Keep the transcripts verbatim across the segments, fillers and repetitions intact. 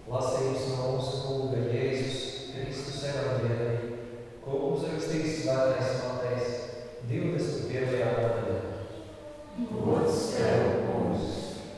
Lasījums no mūsu Kunga Jēzus Kristus evaņģēlija, ko uzrakstījis Svētais Matejs divdesmit pirmajā nodaļā. Gods tev, Kungs!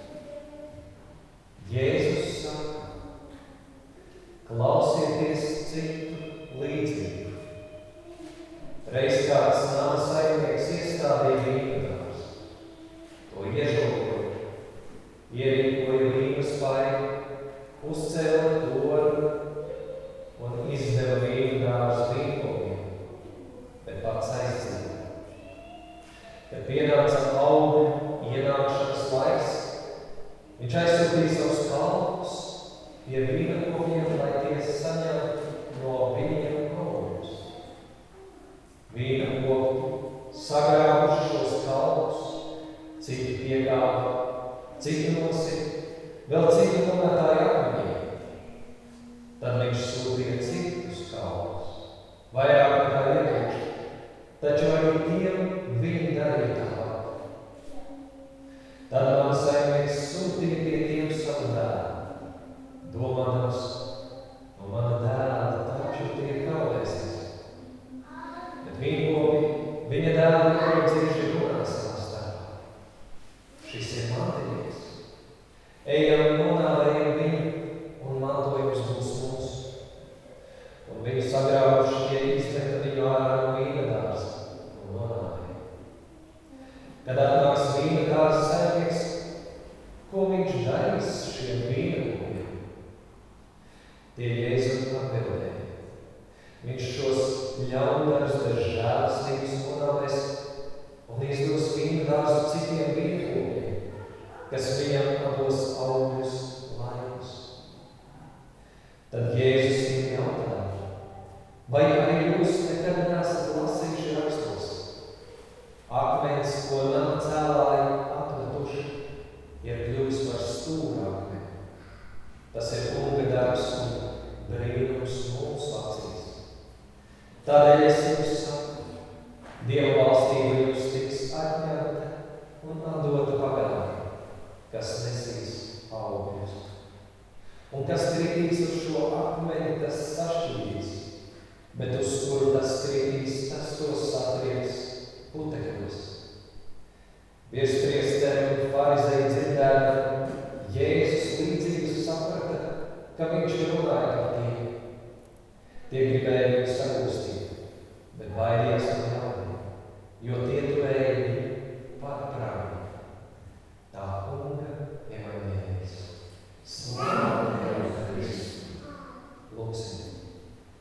Jēzus saka: klausieties citu līdzību. Reiz kāds nama saimnieks iestādīja vīnodārzu. To iežogoja, ierīkoja vīnu spaiņu, uzcēla torni un izdeva vīnodārzu vīnkopiem, bet pats aizdzīja. Kad pienāca augļu ienākšanas laiks, viņš aizsūtīja savus kalpus pie vīnkopiem, lai tie saņemtu no viņiem augļus. Vīnkopi sagrāvuši šos kalpus, citi piegāva, citi nosita, vēl citi nomētāja akmeņiem. Tad viņš sūtīja citus kalpus, vairāk nekā iepriekš, taču arī tiem viņi darīja tāpat. Tad man saimnieks sūtīja pie tiem savu dēlu, domādams, no mana dēla taču tie kaulēsies. Bet vīnkopi viņa dēlu nepaudzīši runā savā starpā. Šis ir mantinieks. Ejam, nonāvējam viņu, un mantojums būs mūsu. Un viņu sagrāvuši tie izmeta viņu ārā no vīnodārza un nonāvēja. Kad atnāks vīnodārza saimnieks, ko viņš darīs šiem vīnkopiem? Tie Jēzu atbildēja: viņš šos ļaundarus bez žēlastības nonāvēs un izdos vīnodārzu citiem vīnkopiem, kas viņam dos augļus laikus. Tad Jēzus viņam jautāja: vai arī jūs nekad neesat lasījuši rakstos? Akmens, ko nama cēlāji atmetuši, ir kļuvis par stūrakmeni. Tas ir Kunga darbs un brīnums mūsu acīs. Tādēļ es jums saku, Dieva valstība jums tiks atņemta un atdota pagāniem, kas nesīs augļus. Un kas kritīs uz šo akmeni, tas sašķīdīs, bet uz kuru tas kritīs, tas tos satrieks putekļos. Virspriesteri un farizeji dzirdēdami Jēzus līdzības saprata, ka viņš runāja par tiem. Tie gribēja viņu sagūstīt, bet baidījās no jauniem, jo tie turēja viņu par prāvu. Tā Kunga evaņģēlijs. Slavu tev, Kristu! Lūksim.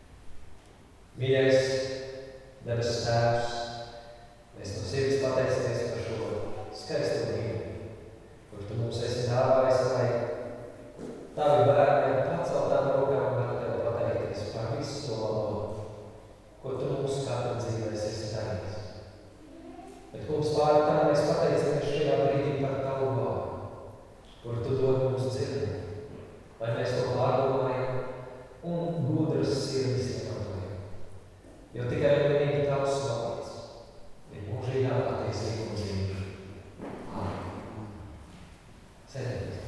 Mīļais debes Tēvs, mēs no sirds pateicamies par šo skaisto dienu, kur tu mums esi dāvājis, lai tavi bērni ar paceltām rokām var tev pateikties par visu to labo, ko tu mūsu katra dzīvēs esi darījis. Bet, kungs, pār tā mēs pateicamies šajā brīdī par tavu vārdu, kur tu dod mums dzirdēt, lai mēs to pārdomājam un gudras sirdis iemantojam. Jo tikai un vienīgi tavs vārds ir mūžīgā patiesība un dzīve. Āmen. Sēdieties.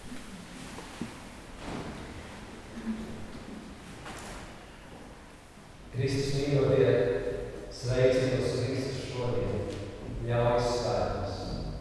Kristus mīļotie, sveicu jūs visus šodien, ļauj svētos.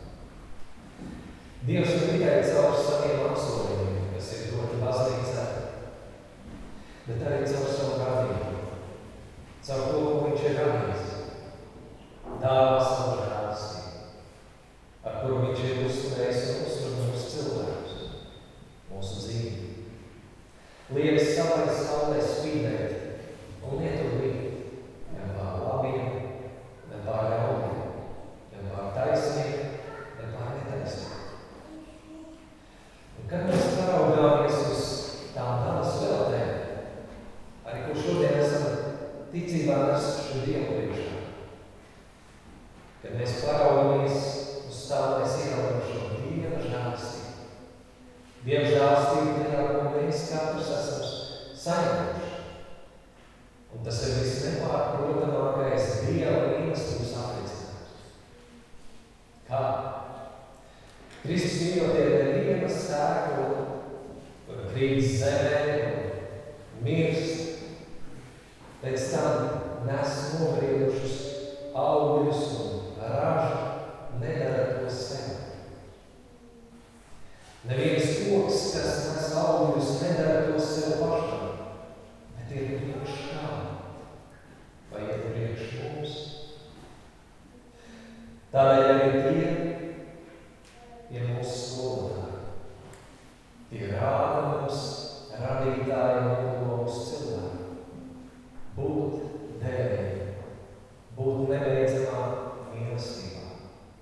Dievs ne tikai caur saviem apsolījumiem, kas ir doti baznīcā, bet arī caur savu radību, caur to, ko viņš ir radījis, dāvā savu žēlastību, ar kuru viņš ir uzturējis un uztur mūsu cilvēkus, mūsu dzīvi. Liek savai saulē spīdēt un lietu līdzi, gan pār labiem, gan pār ļauniem, gan pār taisniem, gan pār netaisniem. Un kad mēs paraugāmies uz tām dabas veltēm, arī ko šodien esam ticībā nesuši Dievu priekšā, kad mēs paraugamies uz tām, mēs ieraudzam šo Dieva žēlastību. Dieva žēlastību tajā, ko mēs katrs esam saņēmuši. Un tas ir viss nepārprotamākais Dieva mīlestības apliecinājums. Kā? Kristus mīļotie neviena sēkla, kura krīt zemē un mirst, pēc tam nes nobriedušus augļus un ražu nedara to sev. Neviens koks, kas nes augļus, nedara to sev pašam, bet ir priekš kādam, vai ir priekš mums. Tādēļ arī tie ir mūsu skolotāji. Tie rāda mums radītāji un mūsu cilvēku. Būt devējiem, būt nebeidzamā mīlestībā.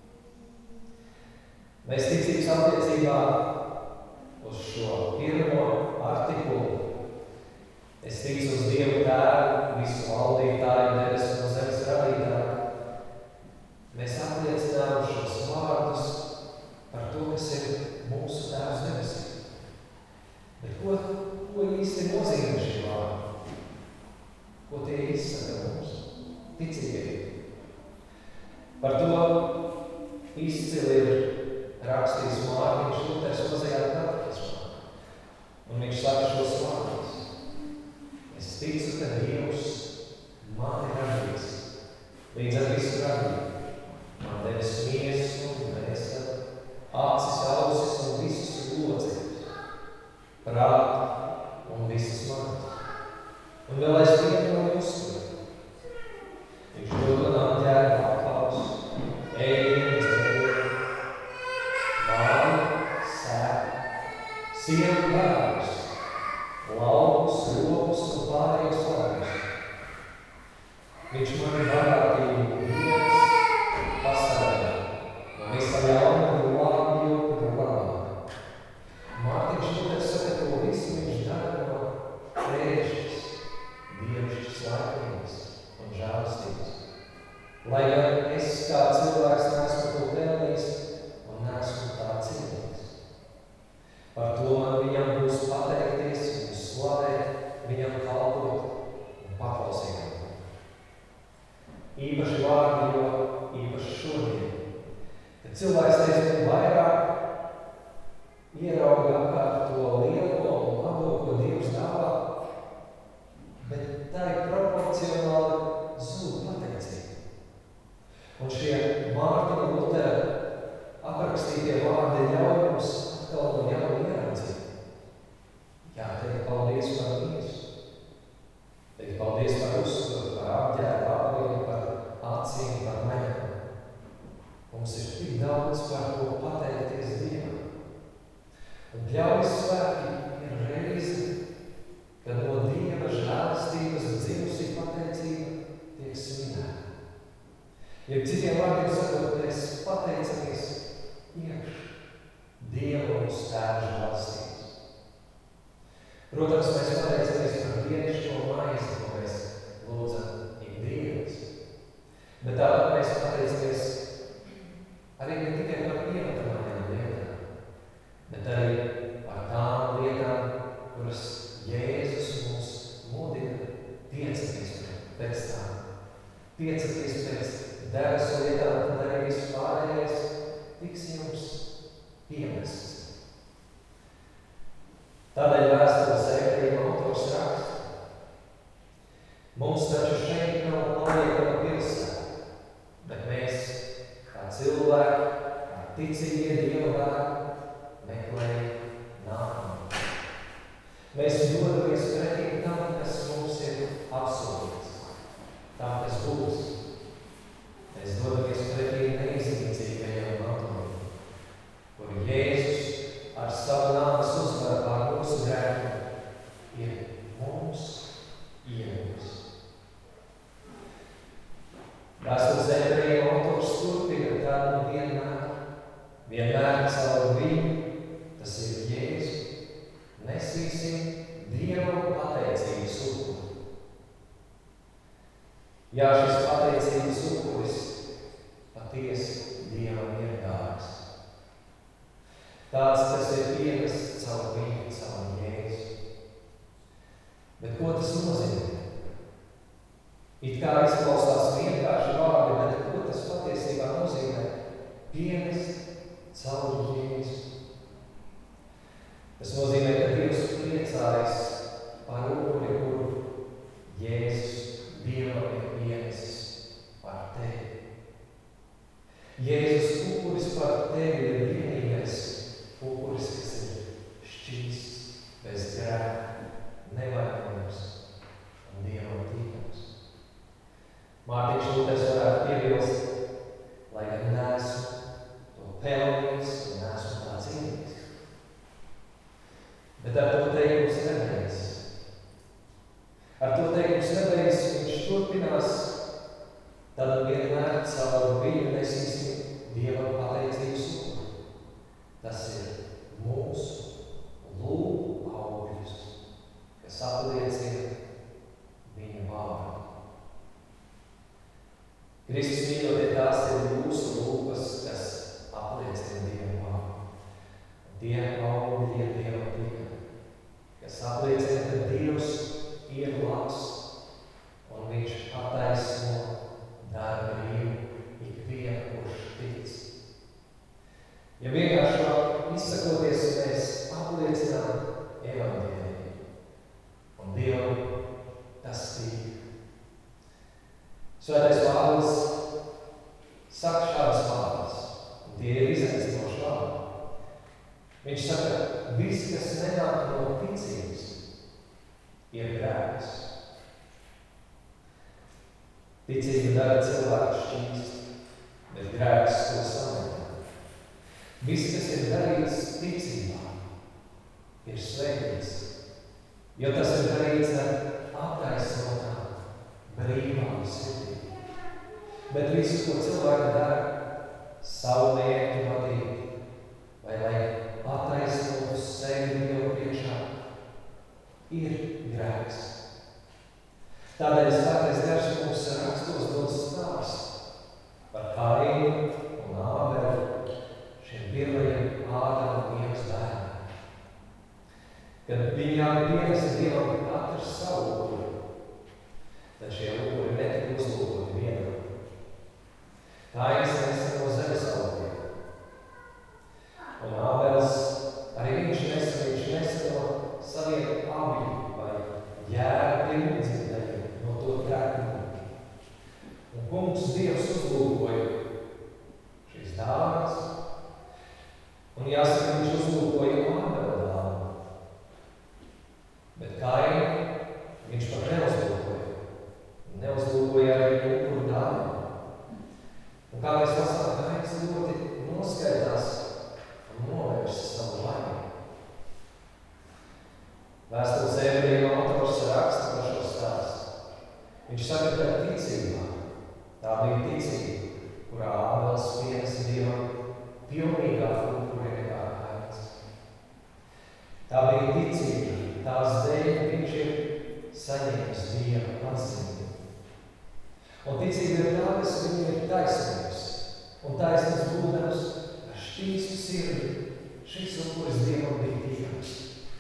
Mēs ticības attiecībā uz šo pirmo artikulu. Es ticu uz Dievu Tēvu, visu valdītāju, debesu un zemes radītāju. Mēs apliecinām šos vārdus par to, kas ir mūsu Tēvs debesīs. Bet ko, ko īsti nozīmē šī vārdi? Ko tie izsaka mums? Ticīgie. Par to izcili ir rakstījis Mārtiņš Luters Mazajā katekismā. Un viņš saka šos vārdus. Es ticu, ka Dievs mani radīs līdz ar visu radību. Man devis miesu un mēseli, acis, ausis un visus locekļus, prātu un visas manas. Un vēl aizvien mani uztur. Viņš dod man apģērbu apaus, ēdienu, dzērienu, māju, sēku, sievu bērnus, laukus, rokus un pārējos vārdus. Viņš mani bagātību dienas pastāvē, un visam jaunam un labi un labāk. Mārtiņš Luters saka, to visu viņš dara no ēšas, dievišķas laipnības un žēlastības. Lai gan es kā cilvēks neesmu to pelnījis un neesmu tā cienīgs. Par to man viņam būs pateikties un slavēt, viņam kalpot un paklausīt. Īpaši vārdi, jo īpaši šodien, kad cilvēks aizvien vairāk ierauga apkārt to lielo un labo, ko Dievs dāvā, bet tā ir proporcionāli zūd pateicība. Un šie Mārtiņa Lutera aprakstītie vārdi ļauj mums atkal no jauna ieraudzīt. Jā, teikt paldies par miesu, teikt paldies par uzskatu, par apģērbu, apavīnu, par acīm, par meņām. Mums ir tik daudz par ko pateikties Dievam. Un ļaujas svētki ir reizi, kad no Dieva žēlastības dzimusi pateicība tiek svinēta. Ja citiem vārdiem sakot, mēs pateicamies iekš Dieva un Tēva žēlastības. Protams, mēs pateicamies par dienišķo maizi, ko mēs lūdzam ikdienas. Bet tāpat mēs pateicamies arī ne tikai par piemetamajām lietām, bet arī par tām lietām, kuras Jēzus mums mudina tiecaties pēc tām. Tiecaties pēc debesu lietām, tad arī viss pārējais tiks jums piemests. Tādēļ vēstules ebrejiem autors raksta. Mums taču šeit nav paliekama pilsēta, bet mēs, kā cilvēki, kā ticīgie Dieva bērni, meklējam nākamo. Mēs dodamies pretī tam, kas mums ir apsolīts, tam, kas būs. Mēs dodamies pretī neiznīcīgajam mantojumam, kur Jēzus ar savu nāves uzvaru pār mūsu grēku ir mums ieguvis. Vēstules ebrejiem autors turpina, kā nu vienmēr, vienmēr caur viņu, tas ir Jēzu, nesīsim Dievam pateicības upuri. Jā, šis pateicības upuris patiesi Dievam ir dārgs. Tāds, kas ir pienests caur viņu, caur Jēzu. Bet ko tas nozīmē? It kā izklausās vienkārši vārdi, bet ko tas patiesībā nozīmē? Pienest caur Jēzu. Tas nozīmē, ka Dievs priecājas grēka, nevainojams un Dievam tīkams. Mārtiņš Luters varētu piebilst, lai gan neesmu to pelnījis un neesmu tā cienīgs. Bet ar to teikums nebeidz. Ar to teikums nebeidz, viņš turpinās, tad vienmēr caur viņu nesīsim Dievam pateicības upuri. Tas ir mūsu lūgu augļus, kas apliecina viņa vārdu. Kristus mīļotie, tās ir jūsu lūpas, kas apliecina Dievu vārdu. Tie augļi ir Dieva tīkami, kas apliecina, ka Dievs ir labs un viņš attaisno dara brīvu ikvienu, kurš tic. Ja vienkāršāk izsakoties, mēs apliecinām evaņģēliju, un Dievam tas tīk. Svētais Pāvils saka šādas vārdas, un tie ir izaicinoši vārdi. Viņš saka, viss, kas nenāk no ticības, ir grēks. Ticība dara cilvēku šķīst, bet grēks to samētā. Viss, kas ir darīts ticībā, ir svētīts, jo tas ir darīts ar attaisnotām, brīvām sirdīm. Bet visu, ko cilvēki dara, savu mērķi vadīt, vai lai attaisnotu sevi Dievu priekšā, ir grēks. Tādēļ Svētais Gars mums rakstos dod stāstu par Kainu un Ābeli, šiem pirmajiem Ādama un Ievas bērniem. Kad viņām pienesa Dievam katrs savu upuri, tad šie upuri netika uzlūkoti vienam. Kains nesa no zemes augļiem, un Ābelis arī viņš nesa, viņš nesa no saviem avļiem vai jēra pirmdzimtajiem no to grēkumu. Un kungs Dievs uzlūkoja šīs dāvanas, un jāsaka, viņš uzlūkoja Ābela dāvanu. Bet Kainu viņš pat neuzlūkoja. Neuzlūkoja arī upuru dāvanu. Un kā mēs lasām, Kains ļoti noskaidās un novērsa savu laimi. Vēstules ebrejiem autors raksta par šo stāstu. Viņš saka, ka ticībā, tā bija ticība, kurā Ābels pienesa Dievam pilnīgāk upuri nekā Kains. Tā bija ticība, tās dēļ viņš ir saņēmis Dieva atzīmi. Un ticība ir tā, kas viņu ir taisnības, un taisnības būdams ar šķīstu sirdi, šis upuris Dievam bija tīkams.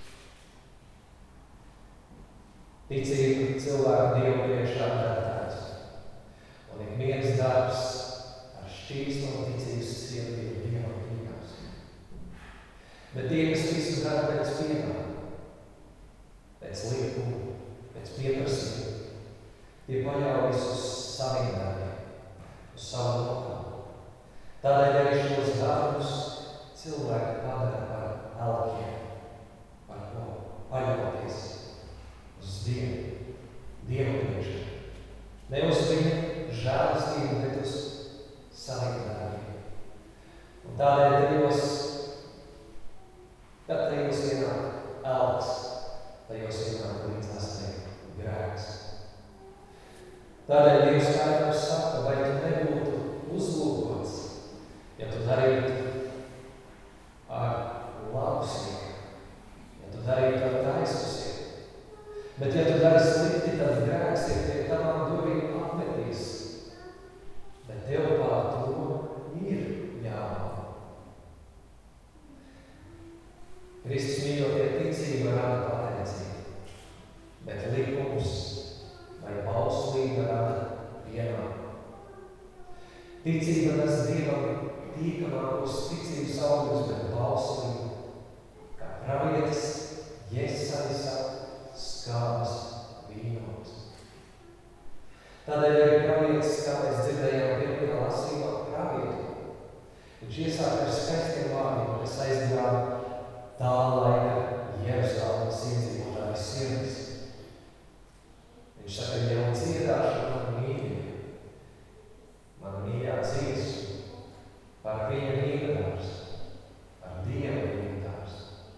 Ticība cilvēku Dievu priekšā vērtēts, un ik viens darbs ar šķīstu un ticības sirdi ir Dievam tīkams. Bet tie, kas visu dara pēc pienākuma, pēc liekuma, pēc pieprasījuma, tie paļaujas uz saviem darbiem, uz savu lokālu. Tādēļ arī šos darbus cilvēki padara par alkiem, par ko paļauties uz Dievu, Dievu priekšā. Ne uz viņa žēlastību, bet uz saviem darbiem. Un tādēļ tajos, kad tajos ienāk elks, tajos ienāk līdzās teikt grēks. Tādēļ Dievs kādam saka, vai tu nebūtu uzlūkots, ja tu darītu ar labu sirdi, ja tu darītu ar taisnu sirdi. Bet ja tu dari slikti, tad grēks ir pie tavām durvīm apmetīs. Bet tev pār to ir jāmāk. Kristus mīļotie ticība rada pateicību, bet likums vai bauslība rada pienākumu. Ticība nes Dievam tīkamākos ticības augļus, bet bauslība, kā pravietis Jesaja saka, skābas vīnots. Tādēļ arī pravietis, kā mēs dzirdējām pirmajā lasījumā, pravietu. Viņš iesāk ar skaistiem vārdiem, kas aizgrāva tā laika Jeruzalemes iedzīvotājus. sirdis. Viņš saka, jau dziedāšu manu mīļie, manu mīļā dziesmu par viņa vīnadārs, par Dieva vīnadārs.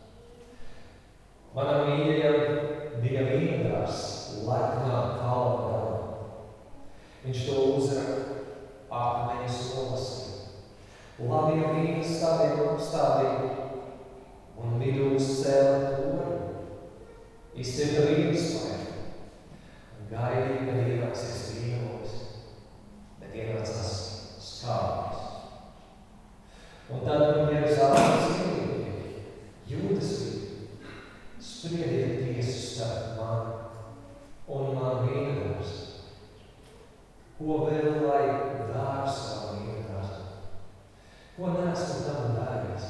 Manam mīļajam bija vīnadārs lepnā kalna galā. Viņš to uzraka akmeņus nolasīja, labiem vīna stādiem apstādīja un vidū uzcēla torni, izcirta vīnspaiņu un gaidīja, kad ienāksies vīnolis, bet ienācās skābis. Un tad viņi Jeruzalemes ielīdnieki, Jūdas vīri, spriediet tiesu starp mani un man vīnadārs. Ko vēl lai dāru savu vīnadārs? Ko neesmu tam darījis?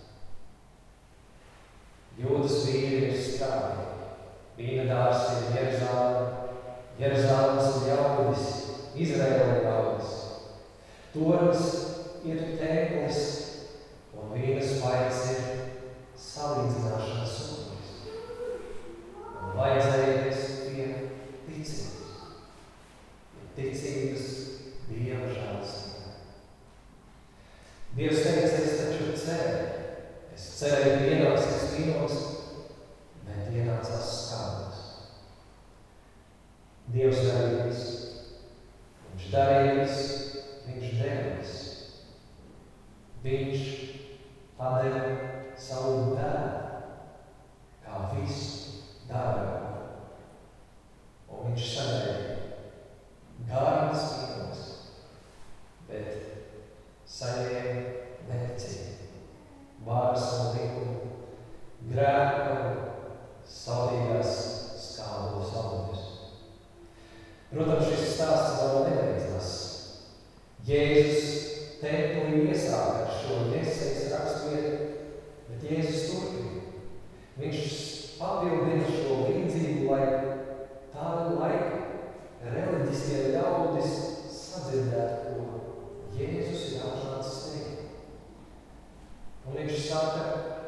Jūdas vīri ir skābi, vīnadārs ir Jeruzaleme, Jeruzalemes ir ļaudis, Izraēla ļaudis. Tornis ir templis un vīnas vairs ir salīdzināšanas upuris. Un vajadzēja vest pie ticības, pie ticības Dieva žēlastībā. Dievs teica, es taču cerēju, es cerēju, ka ienāksies vīnos, bet ienācās skābes. Dievs darījis, viņš darījis, viņš devis. Viņš padeva savu dēlu, kā visu dārgāko. Un viņš sadarīja gārnas vīnos, bet saņēma neticību, vāras no likumu, grēku, saldīgās skābos augļus. Protams, šis stāsts vēl nebeidzās. Jēzus templī iesāka ar šo Jesajas rakstvietu, bet Jēzus turpina. Viņš papildina šo līdzību, lai tādu laiku reliģiskie ļaudis sadzirdētu, ko Jēzus ir atnācis teikt. Un viņš saka,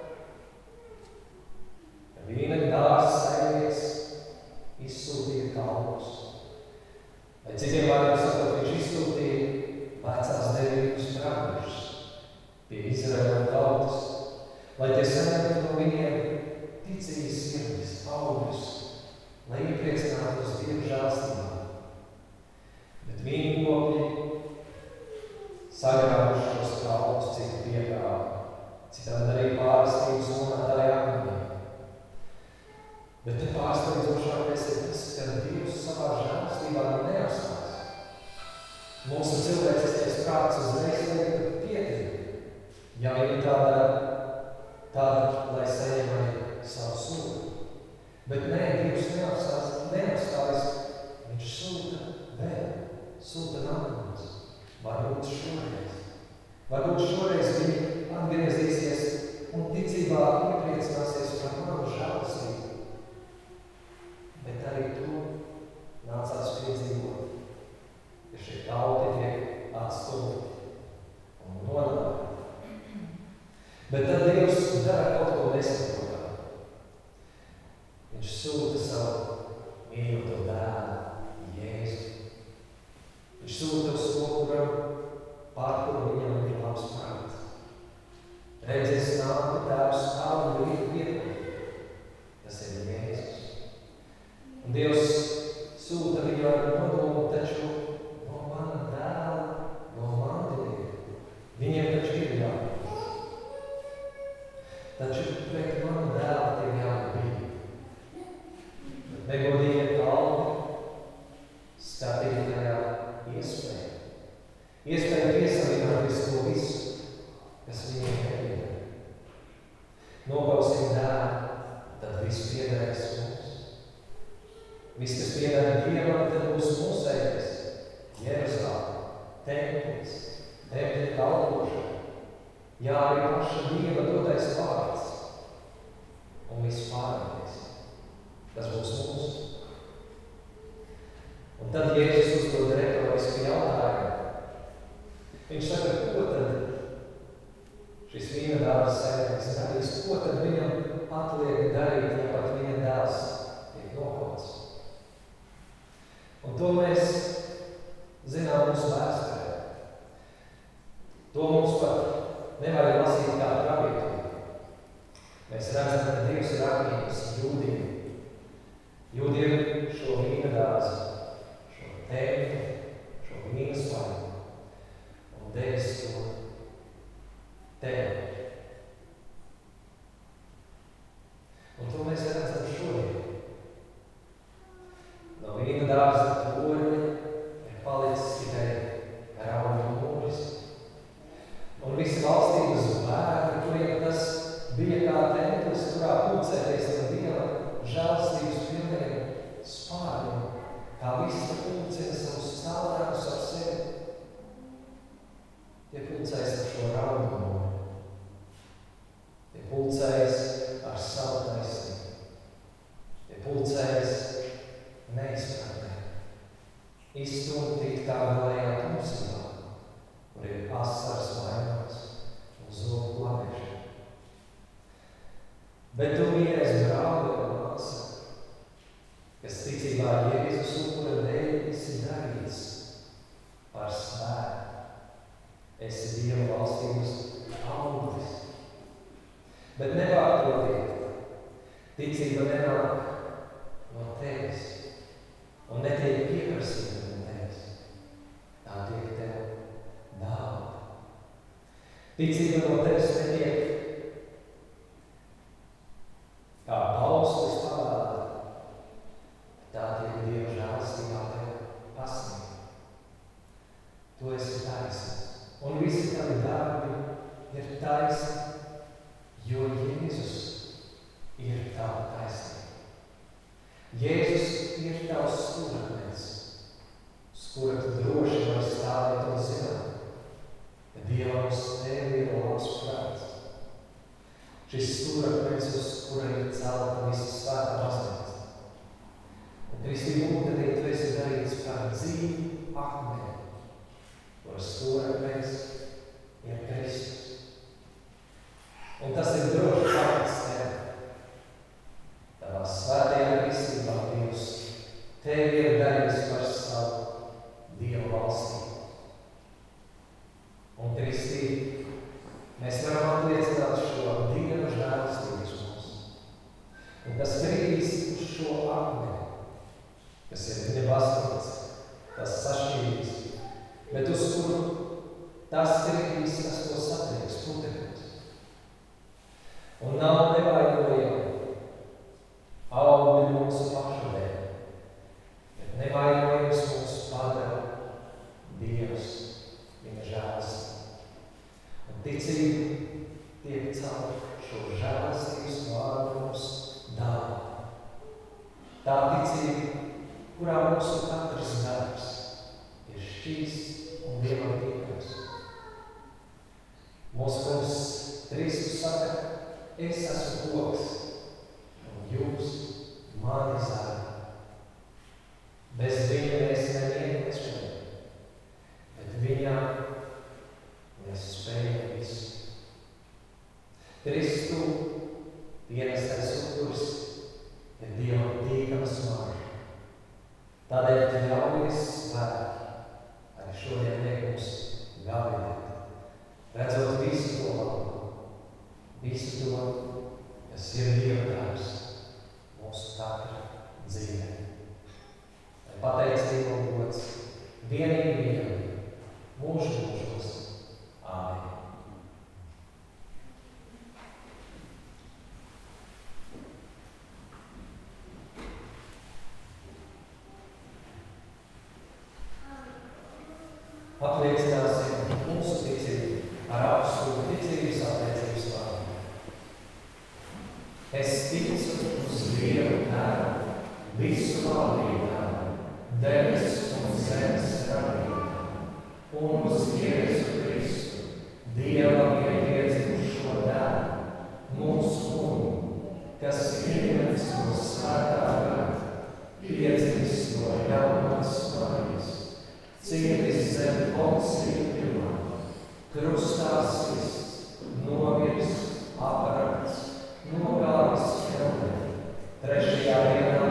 ka vīna dārs saimnieks izsūtīja kalnus. Vai citiem vārdiem sakot, viņš izsūtīja vecās derības praviešus pie Izraēla tautas, lai tie saņemtu no viņiem ticības sirdis, augļus, lai iepriecinātos Dieva žēlastībā. Bet vīnkopļi sagrāvuši šos kalnus, cik piekrāva, citādi arī pārstības monētāji akmenī. Bet te pārsteidzošākais ir tas, ka Dievs savā žēlastībā neapstās. Mūsu cilvēciskais prāts uzreiz liek pietiek, ja viņi tāda, tāda, lai saņem arī savu sūdu. Bet nē, Dievs neapstās, neapstās, viņš sūta vēl, sūta nākamās. Varbūt šoreiz. Varbūt šoreiz viņi atgriezīsies un ticībā iepriecināsies par manu žēlastību. Bet arī to nācās piedzīvot, ka šie tauti tiek atstumti un nonākti. Bet tad Dievs dara kaut ko nesaprotamu. Viņš sūta savu mīļoto dēlu Jēzu. Viņš sūta uz to, kuram pār kuru viņam ir labs prāts. Reiz nāku tēvs kādu vietu vietā. Tas ir Jēzus. Un Dievs sūta viņu ar nodomu, taču no mana dēla, no mantinieku. Viņiem taču ir jābūt. Taču pret manu dēlu tiem jābūt. Negodīgie kalni skatīt tajā iespēju. Iespēju piesamināties to visu, kas viņiem pieder. Nobalsim dēlu, tad viss piederēs mums. Viss, kas pieder Dievam, tad būs mūsējais. Jeruzaleme, templis, tempļa kalpošana. Jā, arī paša Dieva dotais vārds. Un viss pārējais. Tas būs mūsu. Un tad Jēzus uzdod retorisku jautājumu. Viņš saka, ko tad šis vīnadārs saimnieks darīs? Ko tad viņam atliek darīt, ja pat viņa dēls ir sliktā galējā tumsībā, kur ir asaras vainos un zobu plakšana. Bet tu, mīļais brāli un māsa, kas ticībā Jēzus upura dēļ esi darīts par svētu, esi Dieva valstības auglis. Bet nepārprotiet, ticība nenāk no tevis un netiek pieprasīta no tevis. Tā tiek tev dāvāta. Ticība no tevis netiek kā bauslis parāda, tā tiek Dieva žēlastībā tev pasniegta. Tu esi taisnīgs, un visi tavi darbi ir taisni, jo Jēzus ir tava taisnība. Jēzus ir tavs stūrakmens, uz kura tu droši vari stāvēt un zināt, ka Dievam uz tevi ir labs prāts. Šis stūrakmens, uz kura ir celta visa svētā baznīca. Un Kristību ūdenī tu esi darīts par dzīvu akmeni, kuras stūrakmens ir Kristus. Un tas ir droši pamats tev. Tavā svētajā kristībā Dievs tevi ir darījis par savu Dieva valstību. Un kristī mēs varam apliecināt šo Dieva žēlastības mums. Un kas krīt uz šo akmeni, kas ir viņa baznīca, tas sašķīdīs, bet uz kuru tas krīt, kas to satrieks putekļos. Un nav nevainojami augļi mūsu pašu dēļ, bet nevainojams mūsu padara Dievs, viņa žēlastība. Un ticība tiek caur šo žēlastības vārdu mums dāvā. Tā ticība, kurā mūsu katrs darbs ir šķīsts un Dievam tīkams. Mūsu kungs Kristus saka, es esmu koks, un jūs mani zāri. Bez viņa mēs nevienu nespējam, bet viņā mēs spējam visu. Kristu pienestais upuris ir Dievam tīkams marža. Tādēļ tu ļaujies svētki, arī šodien liek mums gavilēt, redzot visu to labu. Visu to, kas ir Dieva darbs mūsu katra dzīvē. Lai pateicība un gods vienīgi Dievam, mūžu mūžos. Āmen. Apliecināsim mūsu ticību ar apstūru ticības apliecības vārdu. Es ticu uz Dievu Tēvu, visu valdītāju, debesis un zemes radītāju, un uz Jēzu Kristu, Dievam iepiedzimušo dēlu, mūsu kungu, kas pieņemts no svētā gara, piedzimis no jaunās Marijas, cietis zem Poncija Pilāta, krustā sists, nomirst, aprakts, nogāvis ķelnē, trešajā dienā